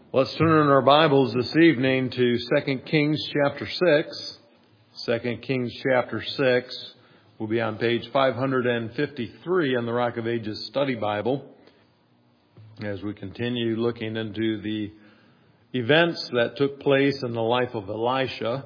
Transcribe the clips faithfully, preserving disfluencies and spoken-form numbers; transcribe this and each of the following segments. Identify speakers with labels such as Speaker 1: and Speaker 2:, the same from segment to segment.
Speaker 1: Let's turn in our Bibles this evening to Second Kings chapter six. Second Kings chapter six will be on page five hundred fifty-three in the Rock of Ages Study Bible as we continue looking into the events that took place in the life of Elisha.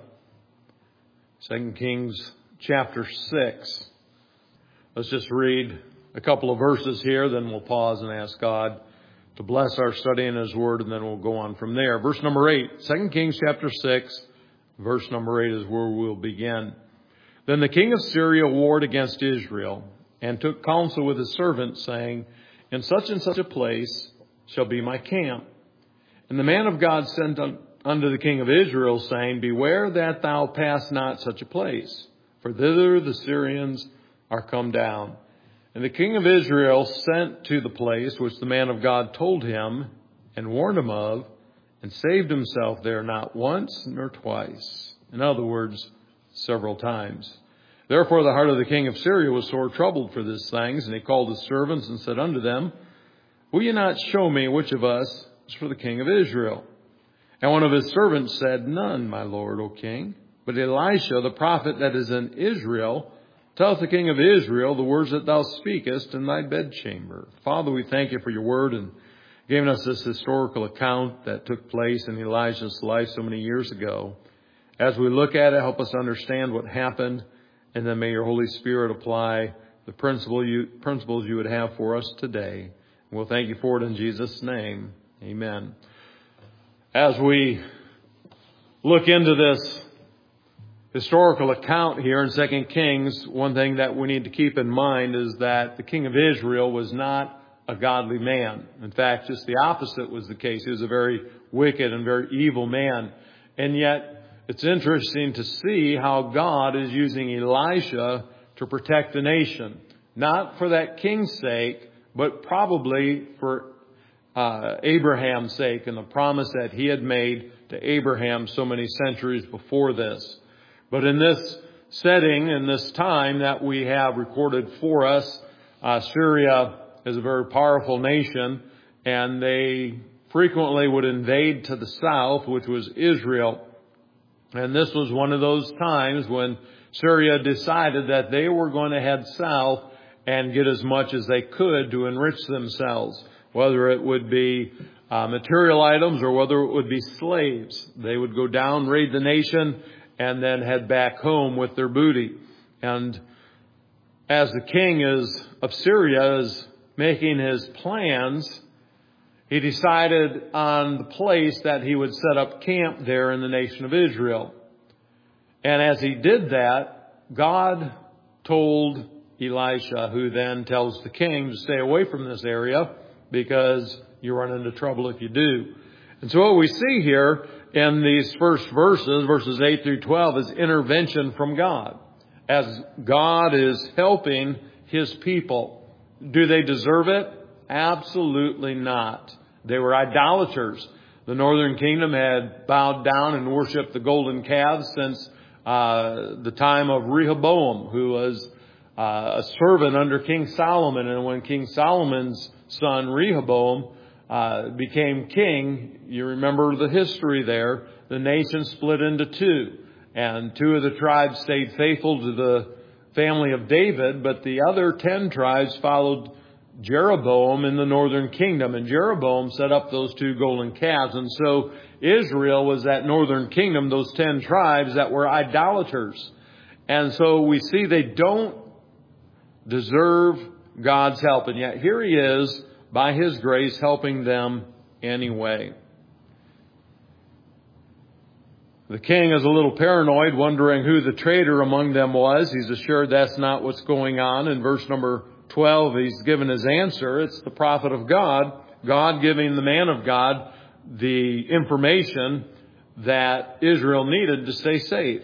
Speaker 1: Second Kings chapter six. Let's just read a couple of verses here, then we'll pause and ask God to bless our study in His Word, and then we'll go on from there. Verse number eight, Second Kings chapter six, verse number eight is where we'll begin. Then the king of Syria warred against Israel, and took counsel with his servants, saying, In such and such a place shall be my camp. And the man of God sent unto the king of Israel, saying, Beware that thou pass not such a place, for thither the Syrians are come down. And the king of Israel sent to the place which the man of God told him and warned him of, and saved himself there not once nor twice. In other words, several times. Therefore the heart of the king of Syria was sore troubled for these things, and he called his servants and said unto them, Will ye not show me which of us is for the king of Israel? And one of his servants said, None, my lord, O king. But Elisha, the prophet that is in Israel, telleth the king of Israel the words that thou speakest in thy bedchamber. Father, we thank you for your word and giving us this historical account that took place in Elijah's life so many years ago. As we look at it, help us understand what happened, and then may your Holy Spirit apply the principle you, principles you would have for us today. And we'll thank you for it in Jesus' name. Amen. As we look into this historical account here in Second Kings, one thing that we need to keep in mind is that the king of Israel was not a godly man. In fact, just the opposite was the case. He was a very wicked and very evil man. And yet, it's interesting to see how God is using Elisha to protect the nation. Not for that king's sake, but probably for uh, Abraham's sake and the promise that he had made to Abraham so many centuries before this. But in this setting, in this time that we have recorded for us, uh, Syria is a very powerful nation, and they frequently would invade to the south, which was Israel. And this was one of those times when Syria decided that they were going to head south and get as much as they could to enrich themselves, whether it would be uh, material items or whether it would be slaves. They would go down, raid the nation, and then head back home with their booty. And as the king is of Syria is making his plans, he decided on the place that he would set up camp there in the nation of Israel. And as he did that, God told Elisha, who then tells the king to stay away from this area because you run into trouble if you do. And so what we see here in these first verses, verses eight through twelve, is intervention from God. As God is helping His people. Do they deserve it? Absolutely not. They were idolaters. The northern kingdom had bowed down and worshipped the golden calves since uh, the time of Rehoboam, who was uh, a servant under King Solomon. And when King Solomon's son Rehoboam Uh, became king, you remember the history there, the nation split into two. And two of the tribes stayed faithful to the family of David, but the other ten tribes followed Jeroboam in the northern kingdom. And Jeroboam set up those two golden calves. And so Israel was that northern kingdom, those ten tribes that were idolaters. And so we see they don't deserve God's help. And yet here He is, by His grace, helping them anyway. The king is a little paranoid, wondering who the traitor among them was. He's assured that's not what's going on. In verse number twelve, he's given his answer. It's the prophet of God, God giving the man of God the information that Israel needed to stay safe.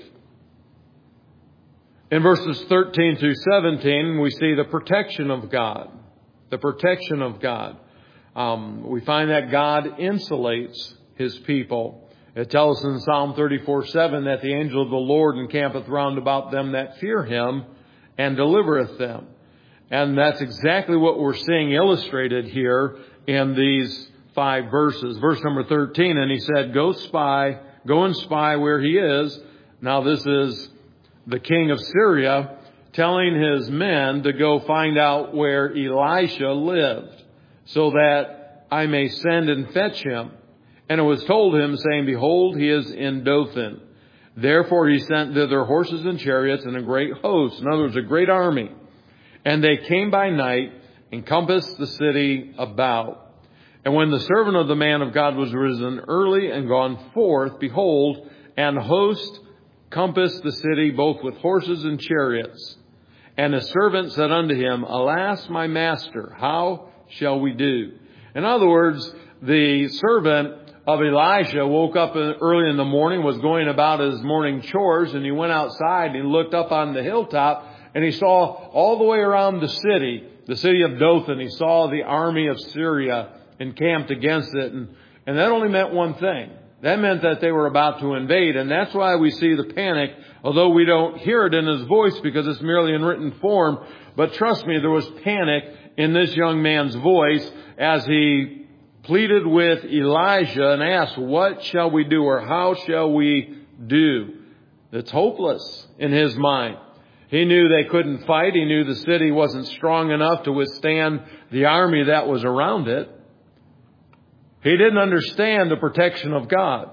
Speaker 1: In verses thirteen through seventeen, we see the protection of God. The protection of God. Um, we find that God insulates His people. It tells us in Psalm thirty-four seven that the angel of the Lord encampeth round about them that fear Him and delivereth them. And that's exactly what we're seeing illustrated here in these five verses. Verse number thirteen, and he said, go spy, go and spy where he is. Now this is the king of Syria telling his men to go find out where Elisha lived, so that I may send and fetch him. And it was told him, saying, behold, he is in Dothan. Therefore he sent thither horses and chariots and a great host. In other words, a great army. And they came by night and compassed the city about. And when the servant of the man of God was risen early and gone forth, behold, an host compassed the city both with horses and chariots. And the servant said unto him, alas, my master, how shall we do? In other words, the servant of Elisha woke up early in the morning, was going about his morning chores, and he went outside and he looked up on the hilltop and he saw all the way around the city, the city of Dothan. He saw the army of Syria encamped against it. And, and that only meant one thing. That meant that they were about to invade. And that's why we see the panic, although we don't hear it in his voice because it's merely in written form. But trust me, there was panic in this young man's voice as he pleaded with Elijah and asked, what shall we do, or how shall we do? It's hopeless in his mind. He knew they couldn't fight. He knew the city wasn't strong enough to withstand the army that was around it. He didn't understand the protection of God.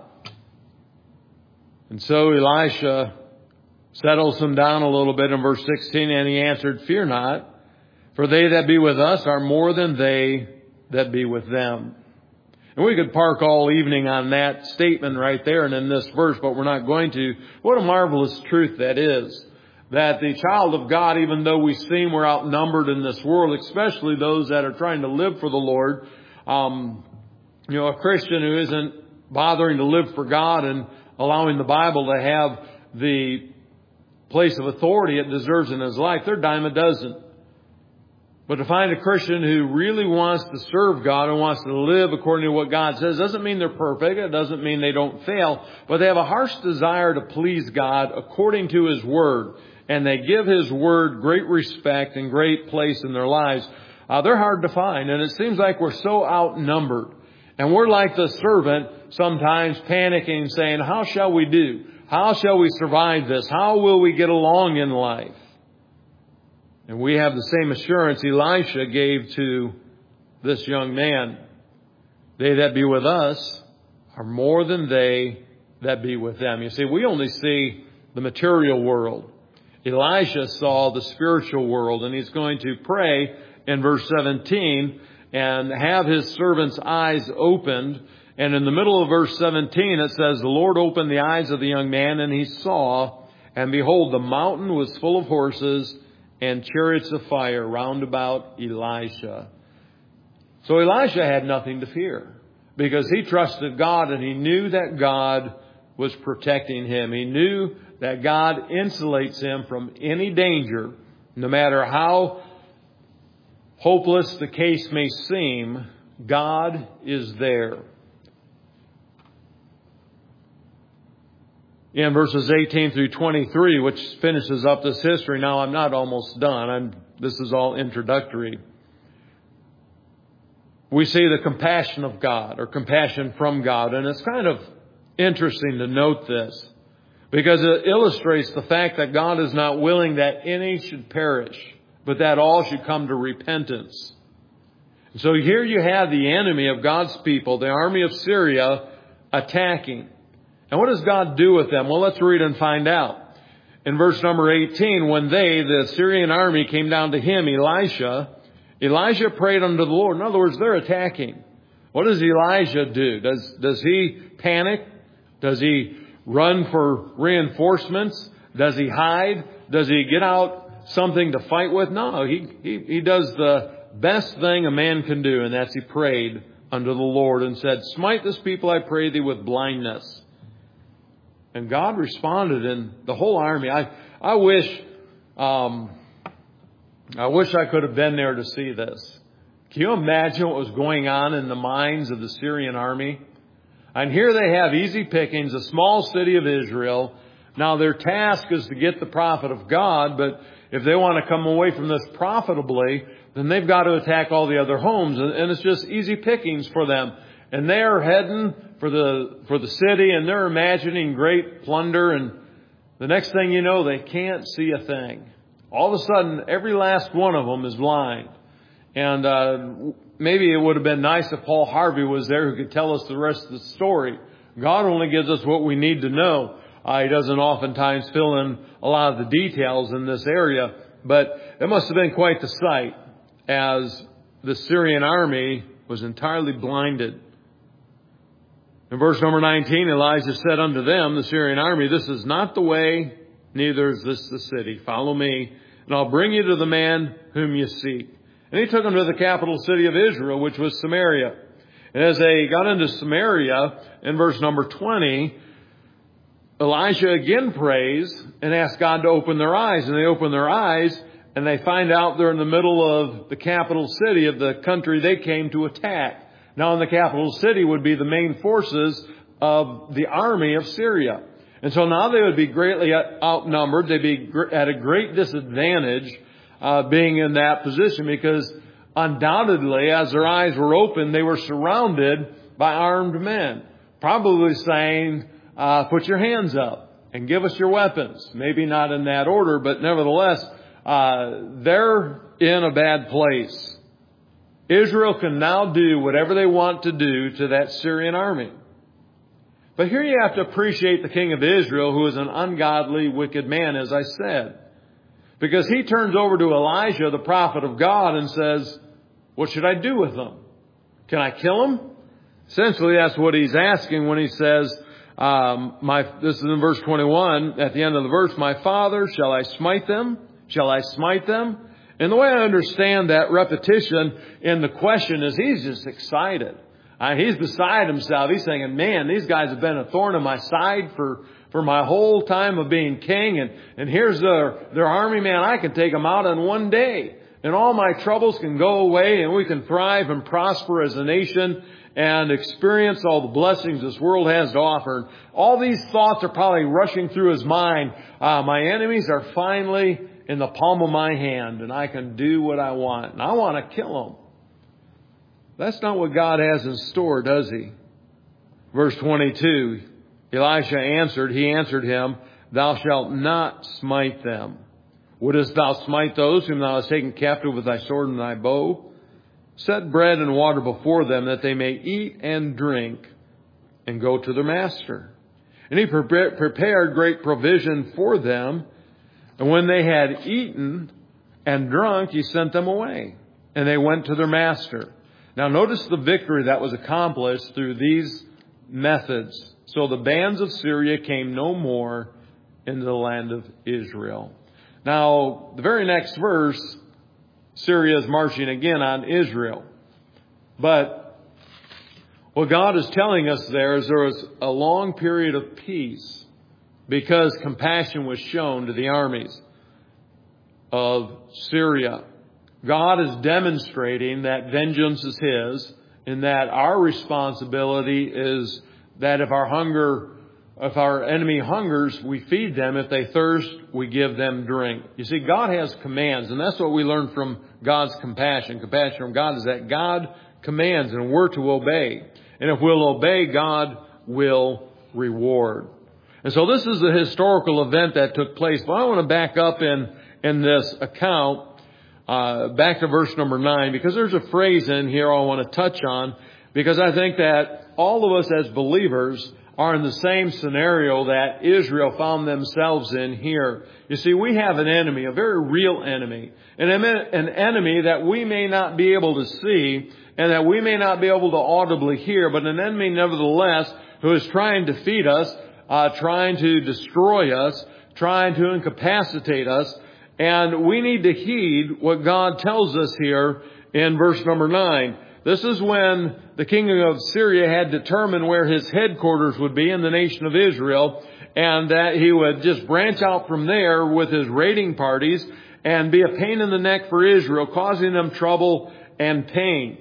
Speaker 1: And so Elisha settles him down a little bit in verse sixteen, and he answered, fear not, for they that be with us are more than they that be with them. And we could park all evening on that statement right there and in this verse, but we're not going to. What a marvelous truth that is. That the child of God, even though we seem we're outnumbered in this world, especially those that are trying to live for the Lord, um, you know, a Christian who isn't bothering to live for God and allowing the Bible to have the place of authority it deserves in his life, they're a dime a dozen. But to find a Christian who really wants to serve God and wants to live according to what God says doesn't mean they're perfect. It doesn't mean they don't fail. But they have a harsh desire to please God according to His Word. And they give His Word great respect and great place in their lives. Uh, they're hard to find. And it seems like we're so outnumbered. And we're like the servant sometimes panicking, saying, how shall we do? How shall we survive this? How will we get along in life? And we have the same assurance Elisha gave to this young man. They that be with us are more than they that be with them. You see, we only see the material world. Elisha saw the spiritual world, and he's going to pray in verse seventeen and have his servant's eyes opened. And in the middle of verse seventeen, it says, the Lord opened the eyes of the young man, and he saw, and behold, the mountain was full of horses and chariots of fire round about Elisha. So Elisha had nothing to fear because he trusted God, and he knew that God was protecting him. He knew that God insulates him from any danger, no matter how hopeless the case may seem. God is there. In verses eighteen through twenty-three, which finishes up this history. Now, I'm not almost done. I'm, this is all introductory. We see the compassion of God, or compassion from God. And it's kind of interesting to note this, because it illustrates the fact that God is not willing that any should perish, but that all should come to repentance. So here you have the enemy of God's people, the army of Syria, attacking. And what does God do with them? Well, let's read and find out. In verse number eighteen, when they, the Syrian army, came down to him, Elisha, Elijah prayed unto the Lord. In other words, they're attacking. What does Elijah do? Does, does he panic? Does he run for reinforcements? Does he hide? Does he get out something to fight with? No, he, he, he does the best thing a man can do, and that's he prayed unto the Lord and said, smite this people, I pray thee, with blindness. And God responded, and the whole army. I, I wish, um, I wish I could have been there to see this. Can you imagine what was going on in the minds of the Syrian army? And here they have easy pickings, a small city of Israel. Now their task is to get the prophet of God, but if they want to come away from this profitably, then they've got to attack all the other homes. And it's just easy pickings for them. And they're heading for the, for the city, and they're imagining great plunder, and the next thing you know, they can't see a thing. All of a sudden, every last one of them is blind. And uh, maybe it would have been nice if Paul Harvey was there who could tell us the rest of the story. God only gives us what we need to know. Uh, he doesn't oftentimes fill in a lot of the details in this area. But it must have been quite the sight as the Syrian army was entirely blinded. In verse number nineteen, Elijah said unto them, the Syrian army, this is not the way, neither is this the city. Follow me, and I'll bring you to the man whom you seek. And he took them to the capital city of Israel, which was Samaria. And as they got into Samaria, in verse number twenty, Elijah again prays and asks God to open their eyes. And they open their eyes, and they find out they're in the middle of the capital city of the country they came to attack. Now, in the capital city would be the main forces of the army of Syria. And so now they would be greatly outnumbered. They'd be at a great disadvantage uh, being in that position, because undoubtedly, as their eyes were open, they were surrounded by armed men, probably saying, uh, put your hands up and give us your weapons. Maybe not in that order, but nevertheless, uh, they're in a bad place. Israel can now do whatever they want to do to that Syrian army. But here you have to appreciate the king of Israel, who is an ungodly, wicked man, as I said. Because he turns over to Elijah, the prophet of God, and says, what should I do with them? Can I kill them? Essentially, that's what he's asking when he says, um, my, this is in verse twenty-one, at the end of the verse, my father, shall I smite them? Shall I smite them? And the way I understand that repetition in the question is he's just excited. Uh, he's beside himself. He's saying, man, these guys have been a thorn in my side for, for my whole time of being king. And, and here's their, their army, man. I can take them out in one day. And all my troubles can go away, and we can thrive and prosper as a nation and experience all the blessings this world has to offer. All these thoughts are probably rushing through his mind. Uh, my enemies are finally in the palm of my hand, and I can do what I want. And I want to kill them. That's not what God has in store, does he? Verse twenty-two, Elisha answered, he answered him, thou shalt not smite them. Wouldest thou smite those whom thou hast taken captive with thy sword and thy bow? Set bread and water before them, that they may eat and drink and go to their master. And he prepared great provision for them. And when they had eaten and drunk, he sent them away. And they went to their master. Now notice the victory that was accomplished through these methods. So the bands of Syria came no more into the land of Israel. Now, the very next verse, Syria is marching again on Israel. But what God is telling us there is there was a long period of peace because compassion was shown to the armies of Syria. God is demonstrating that vengeance is His, and that our responsibility is that if our hunger, if our enemy hungers, we feed them. If they thirst, we give them drink. You see, God has commands, and that's what we learn from God's compassion. Compassion from God is that God commands, and we're to obey. And if we'll obey, God will reward. And so this is a historical event that took place. But I want to back up in, in this account, uh, back to verse number nine, because there's a phrase in here I want to touch on, because I think that all of us as believers are in the same scenario that Israel found themselves in here. You see, we have an enemy, a very real enemy, an, an enemy that we may not be able to see and that we may not be able to audibly hear, but an enemy nevertheless who is trying to defeat us, uh, trying to destroy us, trying to incapacitate us. And we need to heed what God tells us here in verse number nine. This is when the king of Syria had determined where his headquarters would be in the nation of Israel, and that he would just branch out from there with his raiding parties and be a pain in the neck for Israel, causing them trouble and pain.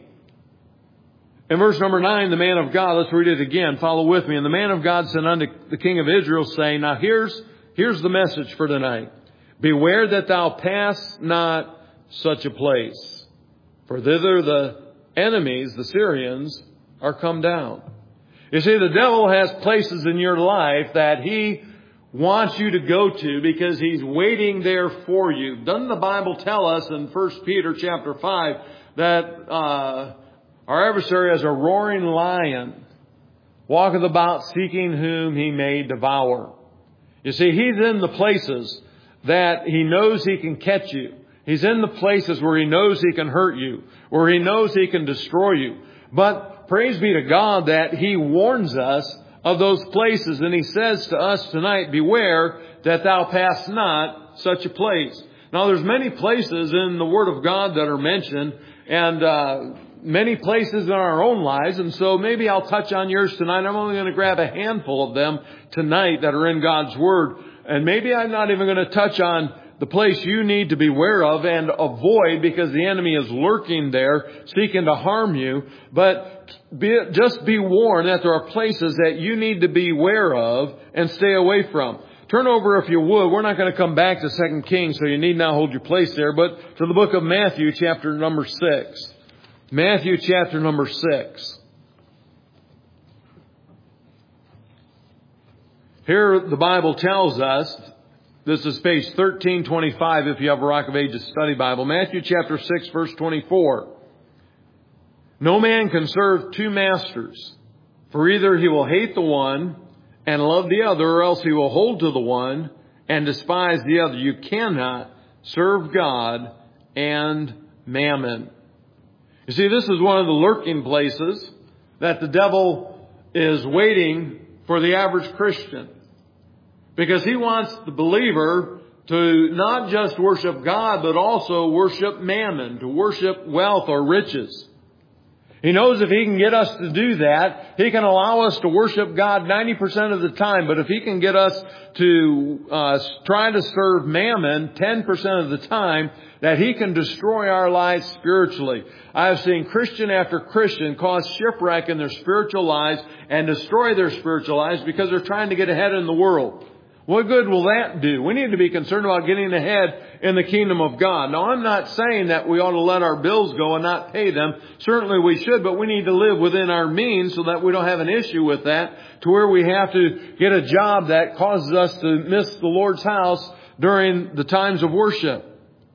Speaker 1: In verse number nine, the man of God, let's read it again, follow with me. And the man of God said unto the king of Israel, saying, now here's, here's the message for tonight. Beware that thou pass not such a place, for thither the enemies, the Syrians, are come down. You see, the devil has places in your life that he wants you to go to because he's waiting there for you. Doesn't the Bible tell us in First Peter chapter five that uh, our adversary as a roaring lion walketh about seeking whom he may devour? You see, he's in the places that he knows he can catch you. He's in the places where he knows he can hurt you, where he knows he can destroy you. But praise be to God that he warns us of those places. And he says to us tonight, beware that thou pass not such a place. Now there's many places in the Word of God that are mentioned, and uh, many places in our own lives. And so maybe I'll touch on yours tonight. I'm only going to grab a handful of them tonight that are in God's Word. And maybe I'm not even going to touch on the place you need to beware of and avoid, because the enemy is lurking there seeking to harm you. But be, just be warned that there are places that you need to beware of and stay away from. Turn over, if you would. We're not going to come back to Second Kings, so you need not hold your place there, but to the book of Matthew, chapter number six. Matthew, chapter number six. Here the Bible tells us, this is page thirteen twenty-five if you have a Rock of Ages study Bible. Matthew chapter six, verse twenty-four. No man can serve two masters, for either he will hate the one and love the other, or else he will hold to the one and despise the other. You cannot serve God and mammon. You see, this is one of the lurking places that the devil is waiting for the average Christian. Because he wants the believer to not just worship God, but also worship mammon, to worship wealth or riches. He knows if he can get us to do that, he can allow us to worship God ninety percent of the time. But if he can get us to uh, try to serve mammon ten percent of the time, that he can destroy our lives spiritually. I have seen Christian after Christian cause shipwreck in their spiritual lives and destroy their spiritual lives because they're trying to get ahead in the world. What good will that do? We need to be concerned about getting ahead in the kingdom of God. Now, I'm not saying that we ought to let our bills go and not pay them. Certainly we should, but we need to live within our means so that we don't have an issue with that, to where we have to get a job that causes us to miss the Lord's house during the times of worship.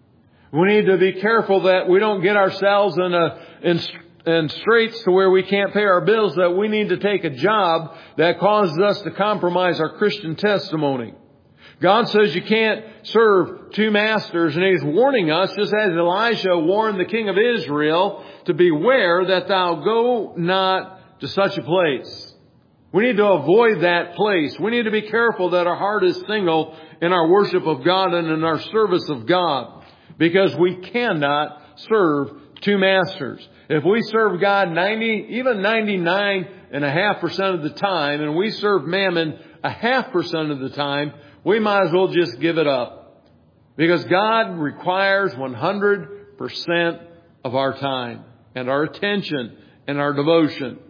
Speaker 1: We need to be careful that we don't get ourselves in a in and straits to where we can't pay our bills, that we need to take a job that causes us to compromise our Christian testimony. God says you can't serve two masters, and He's warning us, just as Elisha warned the king of Israel, to beware that thou go not to such a place. We need to avoid that place. We need to be careful that our heart is single in our worship of God and in our service of God, because we cannot serve two masters. If we serve God ninety, even ninety-nine and a half percent of the time, and we serve mammon a half percent of the time, we might as well just give it up. Because God requires one hundred percent of our time and our attention and our devotion.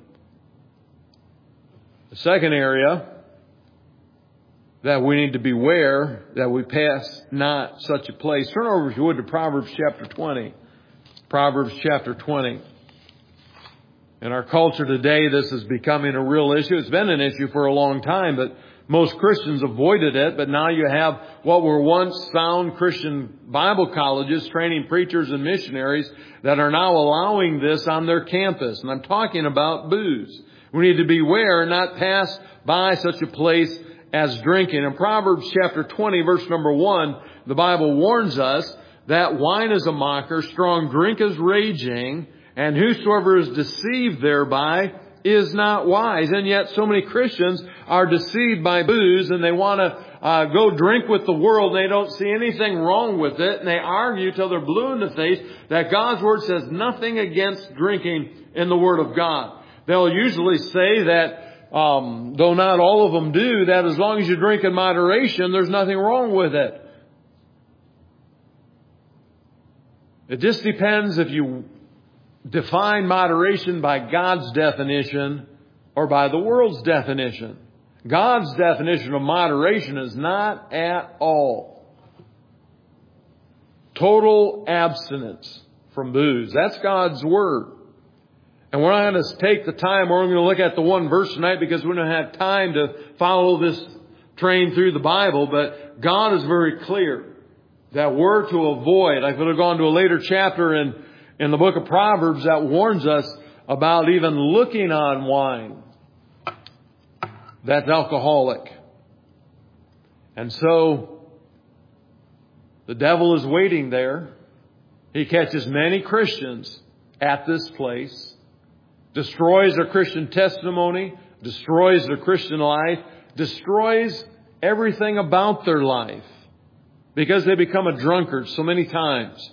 Speaker 1: The second area that we need to beware that we pass not such a place. Turn over, if you would, to Proverbs chapter twenty. Proverbs chapter twenty. In our culture today, this is becoming a real issue. It's been an issue for a long time, but most Christians avoided it. But now you have what were once sound Christian Bible colleges training preachers and missionaries that are now allowing this on their campus. And I'm talking about booze. We need to beware and not pass by such a place as drinking. In Proverbs chapter twenty, verse number one, the Bible warns us that wine is a mocker, strong drink is raging, and whosoever is deceived thereby is not wise. And yet so many Christians are deceived by booze, and they want to uh, go drink with the world. They don't see anything wrong with it, and they argue till they're blue in the face that God's Word says nothing against drinking in the Word of God. They'll usually say that, um, though not all of them do, that as long as you drink in moderation, there's nothing wrong with it. It just depends if you define moderation by God's definition or by the world's definition. God's definition of moderation is not at all total abstinence from booze. That's God's Word. And we're not going to take the time, we're going to look at the one verse tonight because we don't have time to follow this train through the Bible. But God is very clear that we're to avoid. I could have gone to a later chapter in, in the book of Proverbs that warns us about even looking on wine that's alcoholic. And so the devil is waiting there. He catches many Christians at this place, destroys their Christian testimony, destroys their Christian life, destroys everything about their life because they become a drunkard so many times.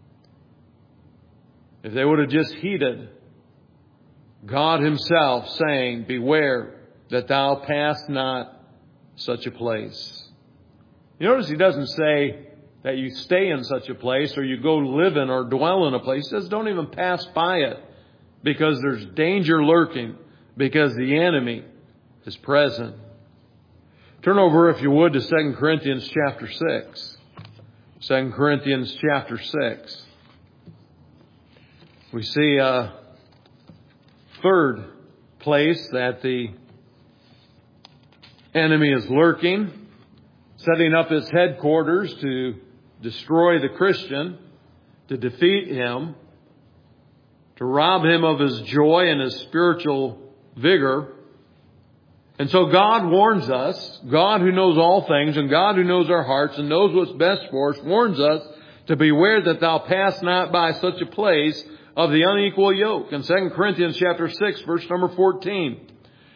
Speaker 1: If they would have just heeded God Himself saying, beware that thou pass not such a place. You notice He doesn't say that you stay in such a place or you go live in or dwell in a place. He says don't even pass by it because there's danger lurking, because the enemy is present. Turn over, if you would, to Second Corinthians chapter six. Second Corinthians chapter six. We see a third place that the enemy is lurking, setting up his headquarters to destroy the Christian, to defeat him, to rob him of his joy and his spiritual vigor. And so God warns us, God who knows all things and God who knows our hearts and knows what's best for us, warns us to beware that thou pass not by such a place of the unequal yoke. In Second Corinthians chapter six, verse number fourteen.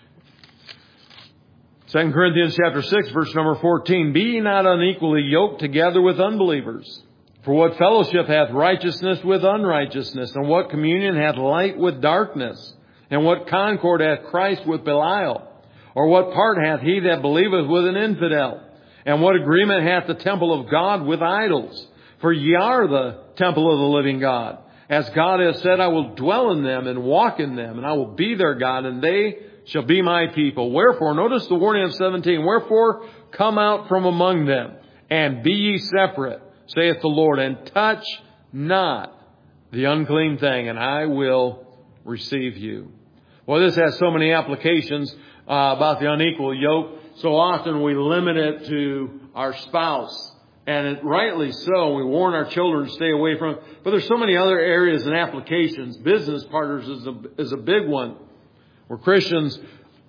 Speaker 1: Second Corinthians chapter six, verse number fourteen. Be ye not unequally yoked together with unbelievers. For what fellowship hath righteousness with unrighteousness? And what communion hath light with darkness? And what concord hath Christ with Belial? Or what part hath he that believeth with an infidel? And what agreement hath the temple of God with idols? For ye are the temple of the living God. As God has said, I will dwell in them and walk in them, and I will be their God, and they shall be my people. Wherefore, notice the warning of seventeen. Wherefore, come out from among them, and be ye separate, saith the Lord, and touch not the unclean thing, and I will receive you. Well, this has so many applications uh, about the unequal yoke. So often we limit it to our spouse. And it, rightly so, we warn our children to stay away from it. But there's so many other areas and applications. Business partners is a, is a big one, where Christians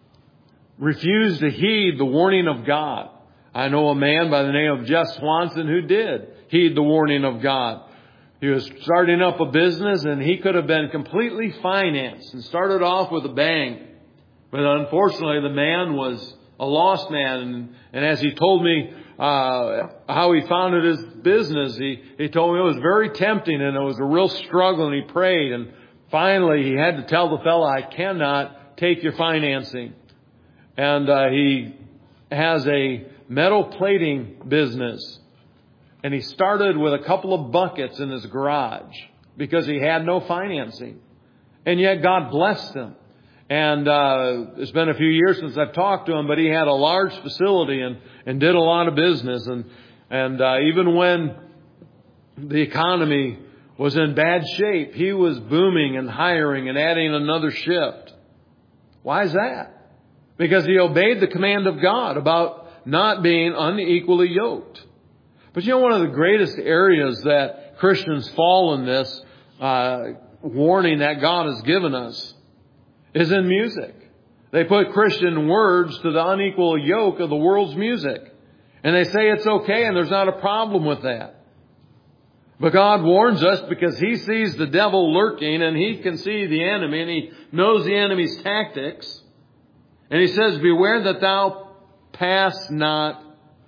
Speaker 1: refuse to heed the warning of God. I know a man by the name of Jeff Swanson who did heed the warning of God. He was starting up a business and he could have been completely financed and started off with a bang. But unfortunately, the man was a lost man. And, and as he told me uh, how he founded his business, he, he told me it was very tempting and it was a real struggle, and he prayed. And finally, he had to tell the fellow, I cannot take your financing. And uh, he has a metal plating business. And he started with a couple of buckets in his garage because he had no financing. And yet God blessed him. And uh it's been a few years since I've talked to him, but he had a large facility and, and did a lot of business. And, and uh even when the economy was in bad shape, he was booming and hiring and adding another shift. Why is that? Because he obeyed the command of God about not being unequally yoked. But you know, one of the greatest areas that Christians fall in this uh, warning that God has given us is in music. They put Christian words to the unequal yoke of the world's music. And they say it's okay and there's not a problem with that. But God warns us because He sees the devil lurking and He can see the enemy and He knows the enemy's tactics. And He says, beware that thou pass not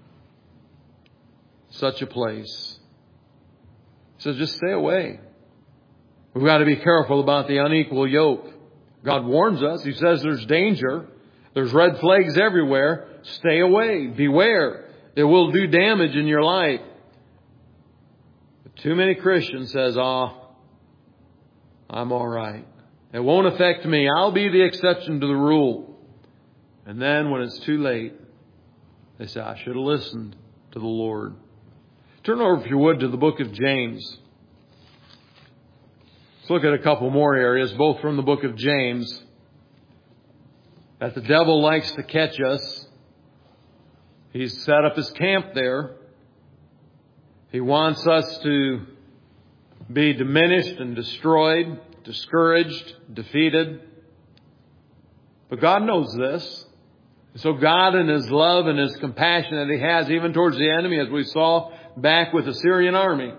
Speaker 1: such a place. He says, just stay away. We've got to be careful about the unequal yoke. God warns us. He says there's danger. There's red flags everywhere. Stay away. Beware. It will do damage in your life. But too many Christians says, oh, I'm all right. It won't affect me. I'll be the exception to the rule. And then when it's too late, they say, I should have listened to the Lord. Turn over, if you would, to the book of James. Let's look at a couple more areas, both from the book of James, that the devil likes to catch us. He's set up his camp there. He wants us to be diminished and destroyed, discouraged, defeated. But God knows this. So God, in His love and His compassion that He has even towards the enemy, as we saw back with the Syrian army,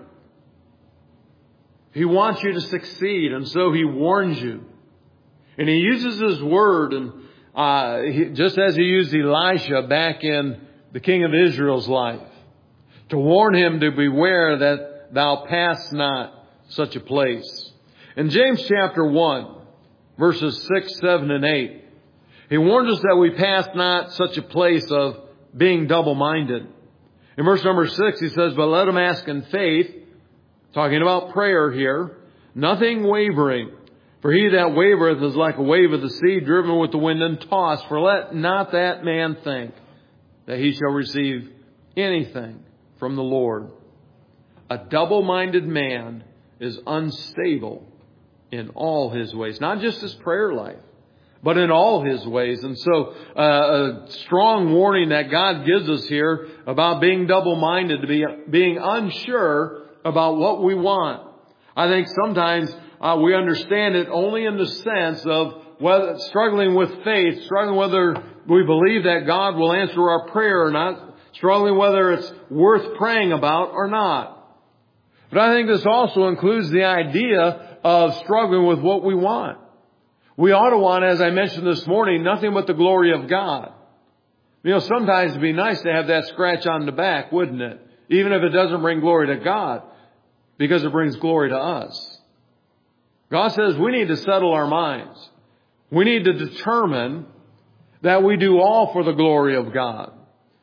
Speaker 1: He wants you to succeed, and so He warns you. And He uses His word, and uh, he, just as He used Elisha back in the king of Israel's life, to warn him to beware that thou pass not such a place. In James chapter one, verses six, seven, and eight, he warns us that we pass not such a place of being double-minded. In verse number six, he says, but let him ask in faith, talking about prayer here, nothing wavering. For he that wavereth is like a wave of the sea, driven with the wind and tossed. For let not that man think that he shall receive anything from the Lord. A double-minded man is unstable in all his ways. Not just his prayer life, but in all his ways. And so uh, a strong warning that God gives us here about being double-minded, to be being unsure about what we want. I think sometimes uh, we understand it only in the sense of whether struggling with faith, struggling whether we believe that God will answer our prayer or not, struggling whether it's worth praying about or not. But I think this also includes the idea of struggling with what we want. We ought to want, as I mentioned this morning, nothing but the glory of God. You know, sometimes it'd be nice to have that scratch on the back, wouldn't it? Even if it doesn't bring glory to God, because it brings glory to us. God says we need to settle our minds. We need to determine that we do all for the glory of God.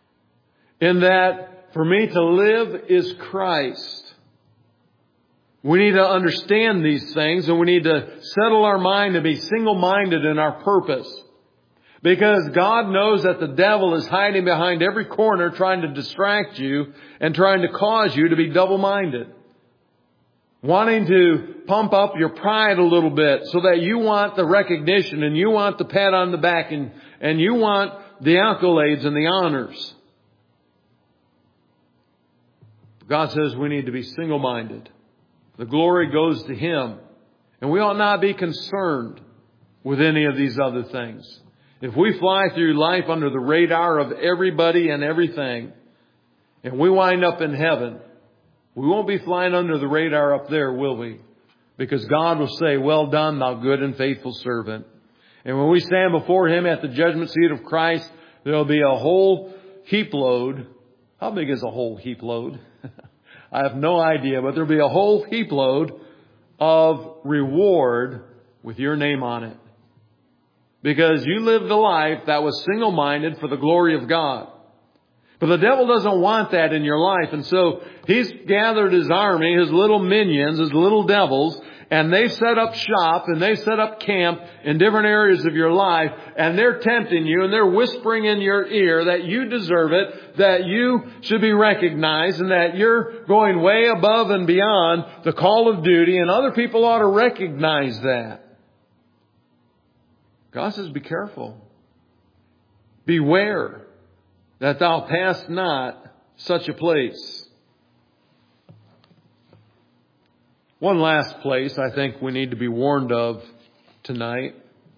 Speaker 1: In that, for me to live is Christ. We need to understand these things, and we need to settle our mind to be single-minded in our purpose. Because God knows that the devil is hiding behind every corner trying to distract you and trying to cause you to be double-minded. Wanting to pump up your pride a little bit so that you want the recognition and you want the pat on the back and, and you want the accolades and the honors. God says we need to be single-minded. The glory goes to Him. And we ought not be concerned with any of these other things. If we fly through life under the radar of everybody and everything, and we wind up in heaven, we won't be flying under the radar up there, will we? Because God will say, well done, thou good and faithful servant. And when we stand before Him at the judgment seat of Christ, there'll be a whole heap load. How big is a whole heap load? I have no idea, but there'll be a whole heap load of reward with your name on it. Because you lived a life that was single-minded for the glory of God. But the devil doesn't want that in your life. And so he's gathered his army, his little minions, his little devils, and they set up shop and they set up camp in different areas of your life, and they're tempting you and they're whispering in your ear that you deserve it, that you should be recognized, and that you're going way above and beyond the call of duty, and other people ought to recognize that. God says, be careful. Beware that thou pass not such a place. One last place I think we need to be warned of tonight,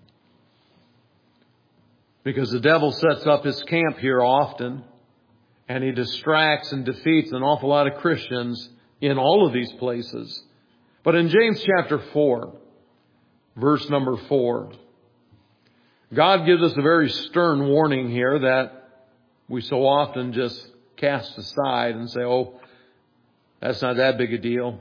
Speaker 1: because the devil sets up his camp here often, and he distracts and defeats an awful lot of Christians in all of these places. But in James chapter four, verse number four, God gives us a very stern warning here that we so often just cast aside and say, oh, that's not that big a deal.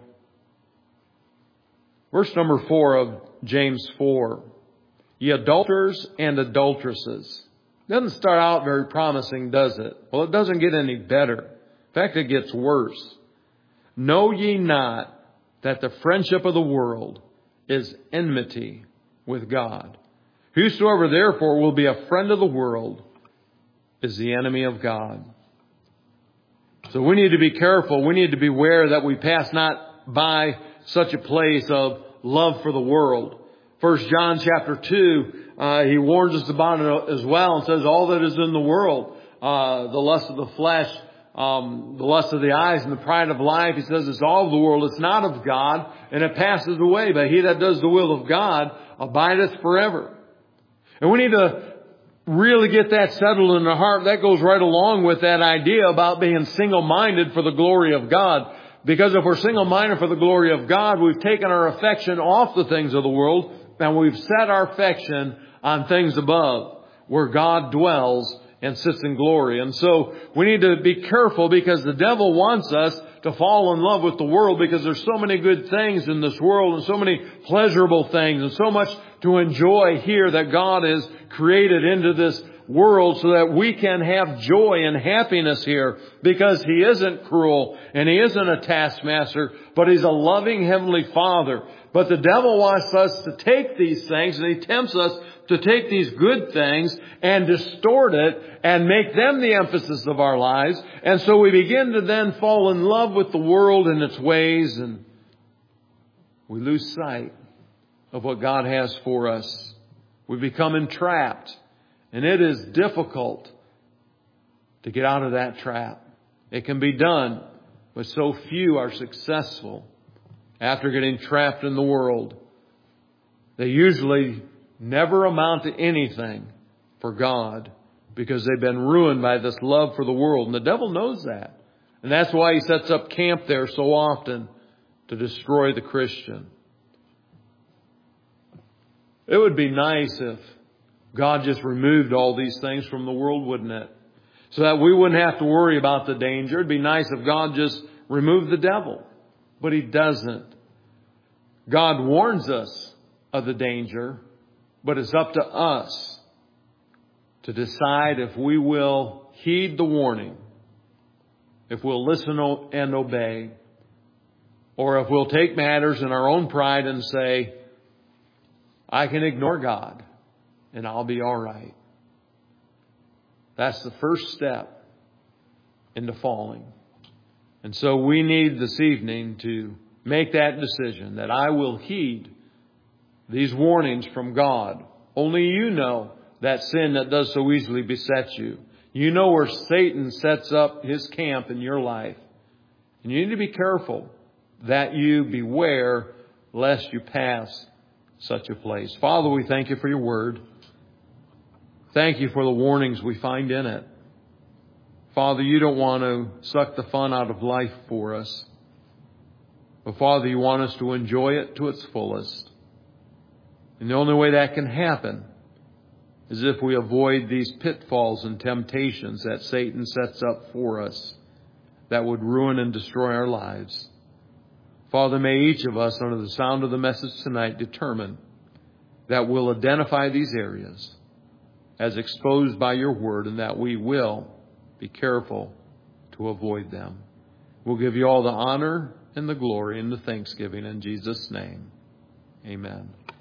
Speaker 1: Verse number four of James four. Ye adulterers and adulteresses. Doesn't start out very promising, does it? Well, it doesn't get any better. In fact, it gets worse. Know ye not that the friendship of the world is enmity with God? Whosoever therefore will be a friend of the world is the enemy of God. So we need to be careful. We need to beware that we pass not by such a place of love for the world. First John chapter two, uh, he warns us about it as well and says all that is in the world, uh, the lust of the flesh, um, the lust of the eyes and the pride of life. He says it's all of the world. It's not of God and it passes away. But he that does the will of God abideth forever. And we need to really get that settled in our heart. That goes right along with that idea about being single-minded for the glory of God. Because if we're single-minded for the glory of God, we've taken our affection off the things of the world and we've set our affection on things above, where God dwells and sits in glory. And so we need to be careful, because the devil wants us to fall in love with the world, because there's so many good things in this world and so many pleasurable things and so much to enjoy here that God has created into this world so that we can have joy and happiness here, because He isn't cruel and He isn't a taskmaster, but He's a loving Heavenly Father. But the devil wants us to take these things, and he tempts us to take these good things and distort it and make them the emphasis of our lives. And so we begin to then fall in love with the world and its ways, and we lose sight of what God has for us. We become entrapped, and it is difficult to get out of that trap. It can be done, but so few are successful after getting trapped in the world. They usually never amount to anything for God, because they've been ruined by this love for the world. And the devil knows that. And that's why he sets up camp there so often, to destroy the Christian. It would be nice if God just removed all these things from the world, wouldn't it? So that we wouldn't have to worry about the danger. It'd be nice if God just removed the devil. But He doesn't. God warns us of the danger, but it's up to us to decide if we will heed the warning, if we'll listen and obey, or if we'll take matters in our own pride and say, I can ignore God and I'll be all right. That's the first step into falling. And so we need this evening to make that decision, that I will heed these warnings from God. Only you know that sin that does so easily beset you. You know where Satan sets up his camp in your life. And you need to be careful that you beware lest you pass such a place. Father, we thank You for Your word. Thank You for the warnings we find in it. Father, You don't want to suck the fun out of life for us. But Father, You want us to enjoy it to its fullest. And the only way that can happen is if we avoid these pitfalls and temptations that Satan sets up for us that would ruin and destroy our lives. Father, may each of us, under the sound of the message tonight, determine that we'll identify these areas as exposed by Your word, and that we will be careful to avoid them. We'll give You all the honor and the glory and the thanksgiving in Jesus' name. Amen.